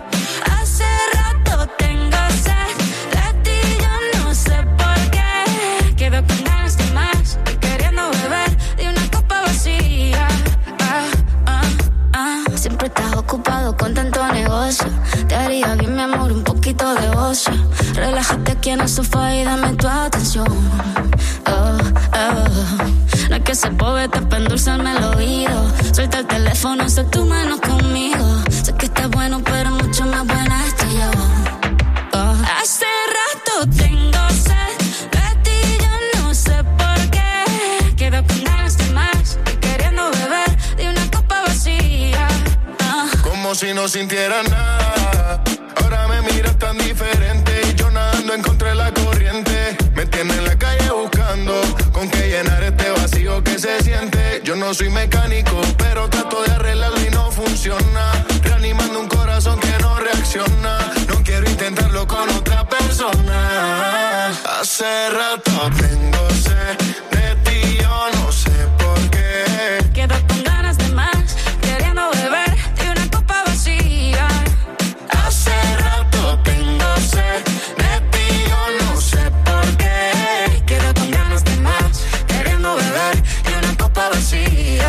Siempre estás ocupado con tanto negocio. Te haría bien, mi amor, un poquito de ocio. Relájate aquí en el sofá y dame tu atención. No es que se poeta para endulzarme el oído. Suelta el teléfono, sé tu mano conmigo. Sé que estás bueno, pero mucho más buena estoy yo. Hace rato tengo sed de ti, yo no sé por qué. Quedo con ganas de más y queriendo beber de una copa vacía. Como si no sintiera nada. Ahora me miras tan diferente y yo nadando en contra de la corriente. Me tienes en la calle buscando con qué llenar este vacío que se siente. Yo no soy mecánico, pero trato de arreglarlo y no funciona. Reanimando un corazón que no reacciona. No quiero intentarlo con otra persona. Hace rato tengo sed de ti, yo no sé por qué. Quedo con ganas de más, queriendo beber de una copa vacía. Hace rato tengo sed de ti, yo no sé por qué. Quedo con ganas de más, queriendo beber de una copa vacía.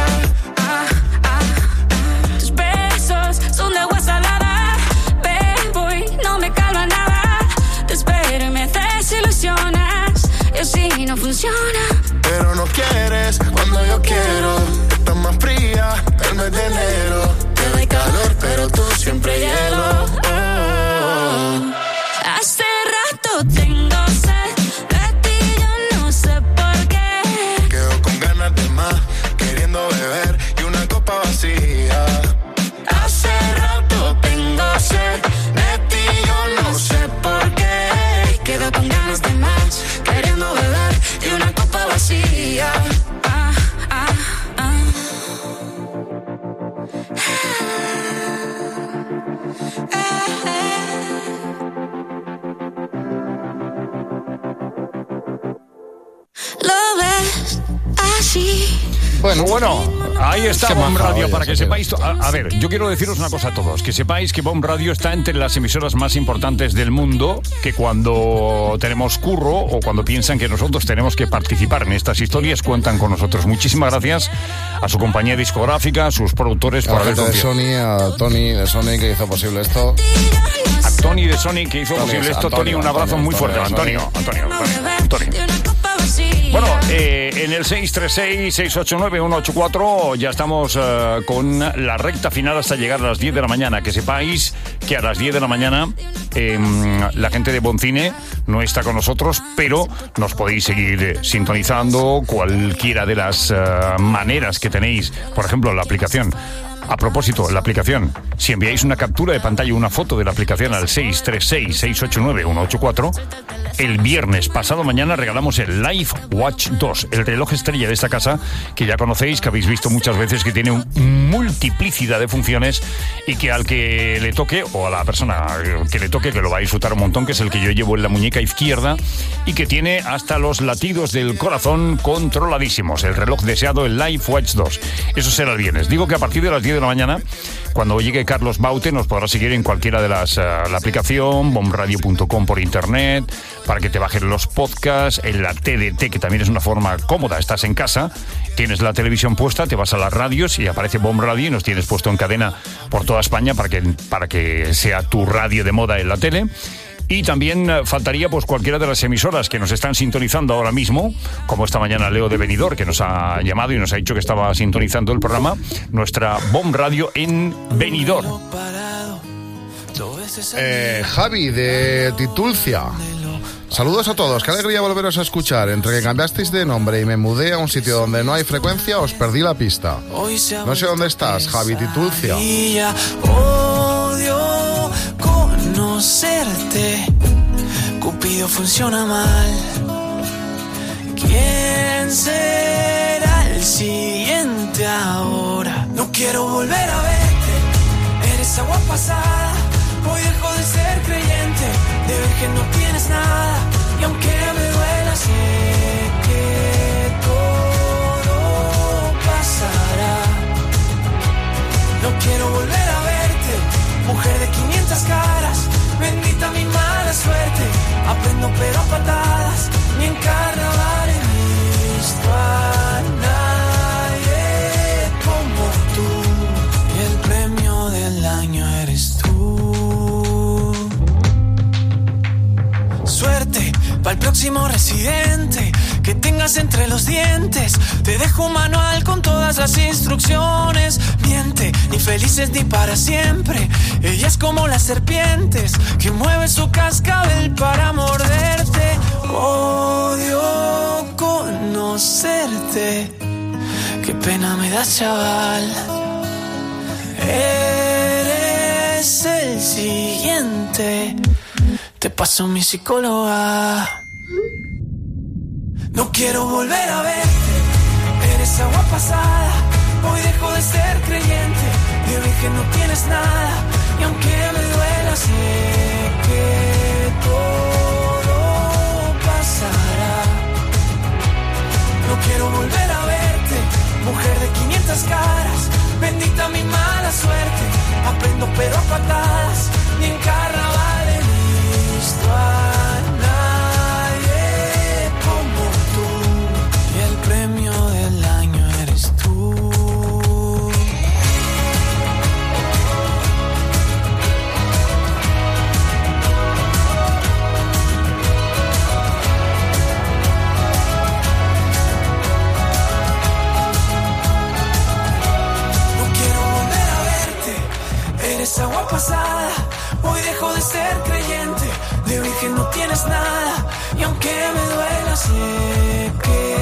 Tus besos son de agua salada. Bebo y no me calma nada. Te espero y me desilusionas. Y así no funciona. Pero no quieres cuando yo quiero. Estás más fría que el mes de enero. Te doy calor, pero tú siempre hielo. Hace rato tengo sed de ti, yo no sé por qué. Quedo con ganas de más, queriendo beber y una copa vacía. Hace rato tengo sed de ti, yo no sé por qué. Quedo con ganas de más, queriendo beber y una copa vacía. Lo ves así. Bueno, ahí está BOM Radio, para que esa sepáis... A ver, yo quiero deciros una cosa a todos, que sepáis que BOM Radio está entre las emisoras más importantes del mundo, que cuando tenemos curro o cuando piensan que nosotros tenemos que participar en estas historias, cuentan con nosotros. Muchísimas gracias a su compañía discográfica, a sus productores por haber de Sony, a Tony de Sony que hizo posible esto. A Tony de Sony que hizo posible esto. Tony, un abrazo muy fuerte. Antonio. Bueno, Bueno, en el 636-689-184 ya estamos con la recta final hasta llegar a las 10 de la mañana. Que sepáis que a las 10 de la mañana la gente de Boncine no está con nosotros, pero nos podéis seguir sintonizando cualquiera de las maneras que tenéis. Por ejemplo, la aplicación. A propósito, la aplicación, si enviáis una captura de pantalla, una foto de la aplicación al 636-689-184, el viernes pasado mañana regalamos el Life Watch 2, el reloj estrella de esta casa, que ya conocéis, que habéis visto muchas veces, que tiene multiplicidad de funciones y que al que le toque, o a la persona que le toque, que lo va a disfrutar un montón, que es el que yo llevo en la muñeca izquierda y que tiene hasta los latidos del corazón controladísimos. El reloj deseado, el Life Watch 2. Eso será el viernes. Digo que a partir de las 10 de la mañana, cuando llegue Carlos Baute, nos podrá seguir en cualquiera de las la aplicación, bomradio.com por internet, para que te bajen los podcasts, en la TDT, que también es una forma cómoda. Estás en casa, tienes la televisión puesta, te vas a las radios y aparece Bomb Radio y nos tienes puesto en cadena por toda España para que sea tu radio de moda en la tele. Y también faltaría pues cualquiera de las emisoras que nos están sintonizando ahora mismo, como esta mañana Leo de Benidorm, que nos ha llamado y nos ha dicho que estaba sintonizando el programa, nuestra Bomb Radio en Benidorm. Javi de Titulcia. Saludos a todos, qué alegría volveros a escuchar. Entre que cambiasteis de nombre y me mudé a un sitio donde no hay frecuencia, os perdí la pista. No sé dónde estás, Javi Titulcia. Odio conocerte, Cupido funciona mal. ¿Quién será el siguiente ahora? No quiero volver a verte, eres agua pasada. Hoy dejo de ser creyente, de virgen no tienes nada. Y aunque me duela, sé que todo pasará. No quiero volver a verte, mujer de 500 caras. Bendita mi mala suerte, aprendo pero a patadas. Ni en carnaval he visto a nadie como tú. Y el premio del año eres tú. Suerte pa'l próximo residente que tengas entre los dientes. Te dejo un manual con todas las instrucciones. Miente, ni felices ni para siempre. Ella es como las serpientes que mueve su cascabel para morderte. Odio conocerte. Qué pena me das, chaval. Eres el siguiente. Te paso mi psicóloga. No quiero volver a verte, eres agua pasada. Hoy dejo de ser creyente, de virgen no tienes nada. Y aunque me duela, sé que todo pasará. No quiero volver a verte, mujer de 500 caras. Bendita mi mala suerte, aprendo pero a patadas. Ni en carnaval he visto a nadie como tú. Y el premio del año eres tú. No quiero volver a verte, eres agua pasada. Hoy dejo de ser creyente, de virgen no tienes nada. Y aunque me duela, sé que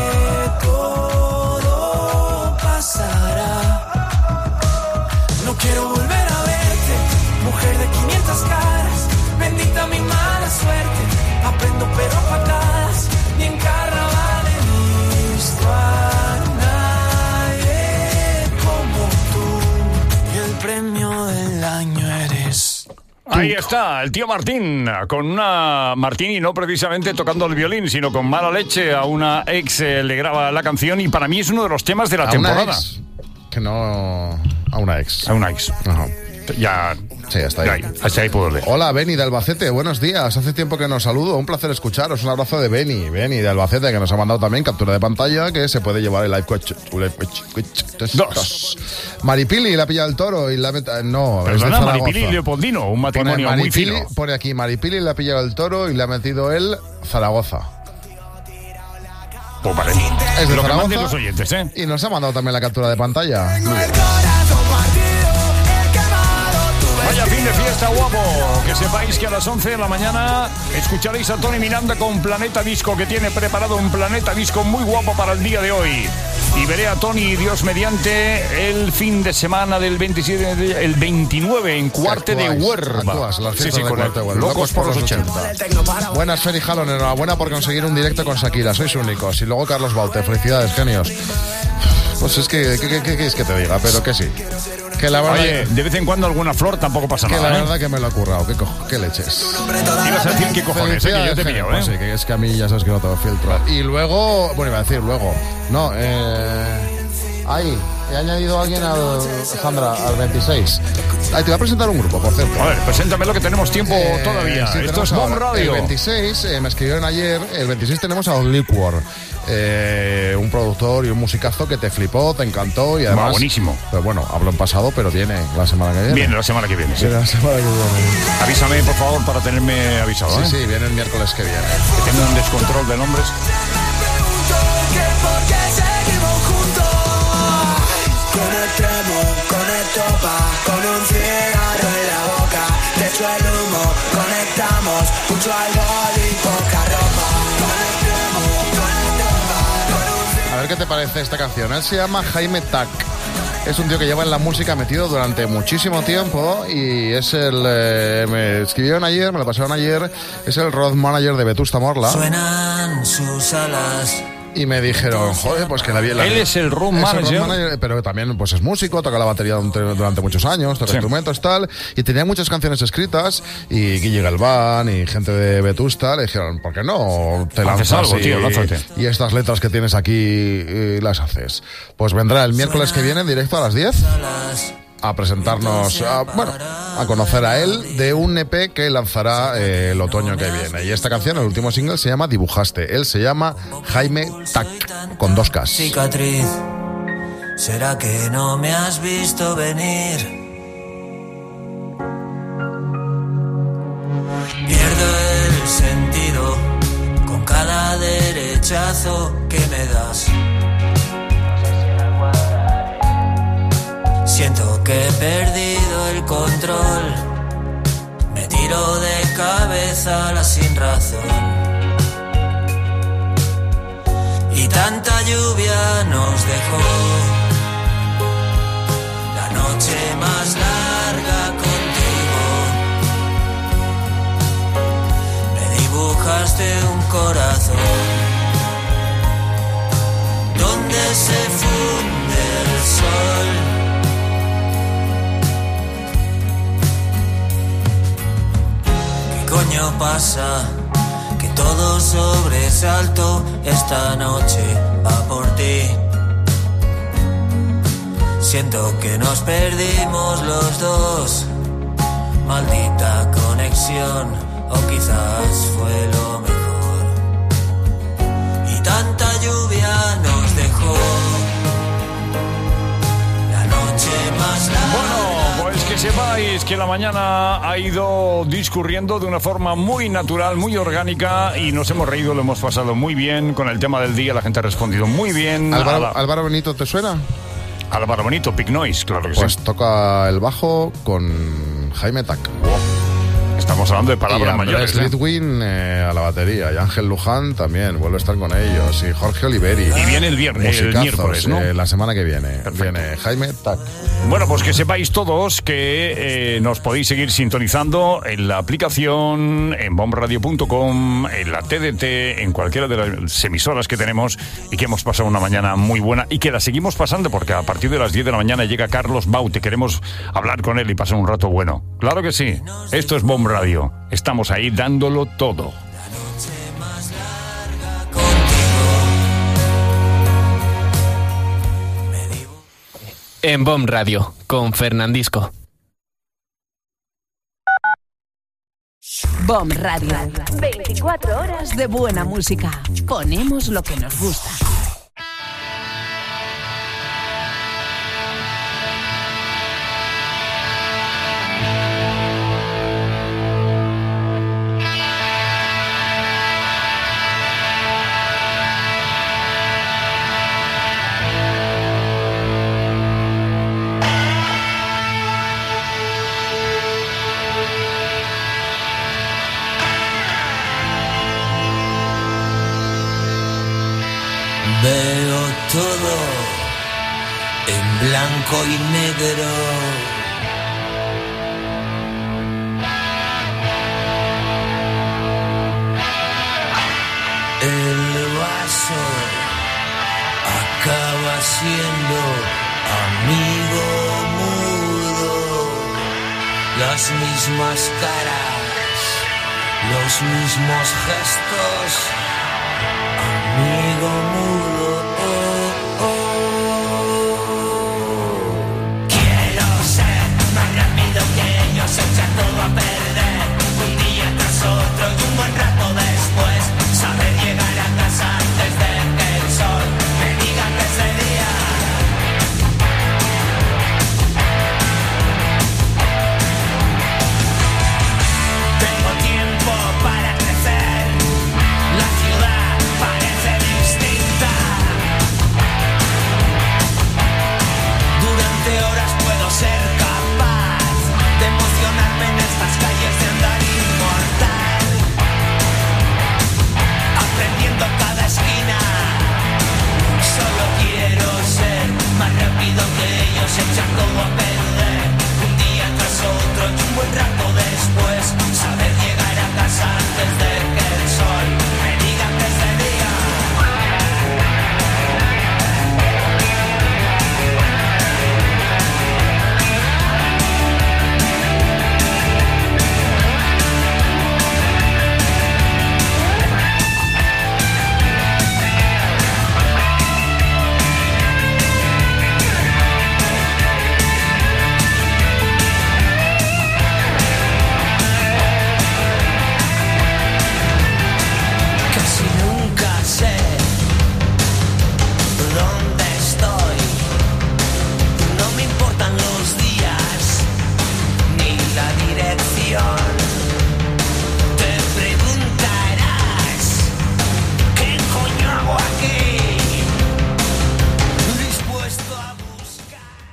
todo pasará. No quiero volver a verte, mujer de 500 caras. Bendita mi mala suerte, aprendo pero a patadas. Ni en carnaval he visto a nadie como tú. Y el premio del año eres tú. Ahí está, el tío Martín, con una Martini no precisamente tocando el violín, sino con mala leche. A una ex le graba la canción y para mí es uno de los temas de la temporada. Ex, que no... A una ex. A una ex. Ajá. Ya... Sí, hasta ahí. Hasta ahí puedo leer. Hola, Beni de Albacete, buenos días. Hace tiempo que nos saludo, un placer escucharos. Un abrazo de Beni de Albacete, que nos ha mandado también captura de pantalla, que se puede llevar el Live Watch 2. Maripili, la pilla del toro y la meta... No, perdona, Maripili y Leopoldino, un matrimonio muy fino. Pone aquí, Maripili, la pilla del toro y le ha metido el Zaragoza. Pues vale. Es de lo que Zaragoza, manden los oyentes, ¿eh? Y nos ha mandado también la captura de pantalla. Vaya fin de fiesta guapo. Que sepáis que a las 11 de la mañana escucharéis a Tony Miranda con Planeta Disco, que tiene preparado un Planeta Disco muy guapo para el día de hoy. Y veré a Tony, Dios mediante, el fin de semana del 27, el 29 en Cuarte de Huerva. Sí, con el Locos por los 80. Buenas, Fer y Jalón, enhorabuena por conseguir un directo con Shakira, sois únicos. Y luego Carlos Baute, felicidades, genios. Pues es que, ¿qué es que te diga? Pero que sí. Que la verdad, oye, de vez en cuando alguna flor tampoco pasa que nada. Que la verdad que me lo he currado. ¿Qué leches? Ibas a decir qué cojones, que yo te he pillado, pues sí, que es que a mí ya sabes que no tengo filtro. Y luego, bueno, iba a decir luego. No, ahí, he añadido a alguien Sandra, al 26. Ahí te voy a presentar un grupo, por cierto. A ver, preséntame lo que tenemos tiempo todavía. Sí, esto es Bomb Radio. El 26, me escribieron ayer, el 26 tenemos a Liquor. Un productor y un musicazo que te flipó, te encantó y además... buenísimo. Pero bueno, hablo en pasado, pero viene la semana que viene. Viene la semana que viene, sí. Viene la semana que viene. Avísame, por favor, para tenerme avisado, Sí, ¿eh? sí, viene el miércoles que viene. Que tengo un descontrol de nombres. Con un cigarro en la boca, te echo el humo, conectamos, mucho alcohol y poca ropa. A ver qué te parece esta canción. Él se llama Jaime Tac. Es un tío que lleva en la música metido durante muchísimo tiempo y es el... me escribieron ayer, me lo pasaron ayer, es el road manager de Vetusta Morla. Suenan sus alas. Y me dijeron, joder, pues que la vi en la... Él es el road manager, pero también pues es músico, toca la batería durante muchos años, toca instrumentos, tal, y tenía muchas canciones escritas, y Guille Galván y gente de Vetusta le dijeron, ¿por qué no te lanzas algo, tío, lánzate? Y estas letras que tienes aquí las haces? Pues vendrá el miércoles que viene en directo a las 10 a presentarnos, a conocer a él de un EP que lanzará el otoño que viene. Y esta canción, el último single, se llama Dibujaste. Él se llama Jaime Tac, con 2 Ks. Cicatriz, ¿será que no me has visto venir? Pierdo el sentido con cada derechazo que me das. Siento que he perdido el control, me tiro de cabeza a la sin razón. Y tanta lluvia nos dejó, la noche más larga contigo. Me dibujaste un corazón donde se funde el sol. ¿Qué coño pasa? Que todo sobresalto esta noche va por ti. Siento que nos perdimos los dos. Maldita conexión, o quizás fue lo mejor. Y tanta lluvia nos dejó, la noche más larga. Bueno, pues que sepáis que la mañana ha ido discurriendo de una forma muy natural, muy orgánica, y nos hemos reído, lo hemos pasado muy bien con el tema del día. La gente ha respondido muy bien. Álvaro Benito, ¿te suena? Álvaro Benito, Big Noise, claro que pues sí. Toca el bajo con Jaime Tac. Estamos hablando de palabras mayores. Slitwin a la batería, y Ángel Luján también vuelve a estar con ellos, y Jorge Oliveri. Y viene el viernes, el miércoles, ¿no? La semana que viene. Perfecto. Viene Jaime Tac. Bueno, pues que sepáis todos que nos podéis seguir sintonizando en la aplicación, en bombradio.com, en la TDT, en cualquiera de las emisoras que tenemos, y que hemos pasado una mañana muy buena y que la seguimos pasando porque a partir de las 10 de la mañana llega Carlos Baute. Queremos hablar con él y pasar un rato bueno. Claro que sí. Esto es Bomb Radio. Estamos ahí dándolo todo. En Bomb Radio, con Fernandisco. Bomb Radio. 24 horas de buena música. Ponemos lo que nos gusta. blanco y negro. El vaso acaba siendo amigo mudo, las mismas caras, los mismos gestos, amigo mudo.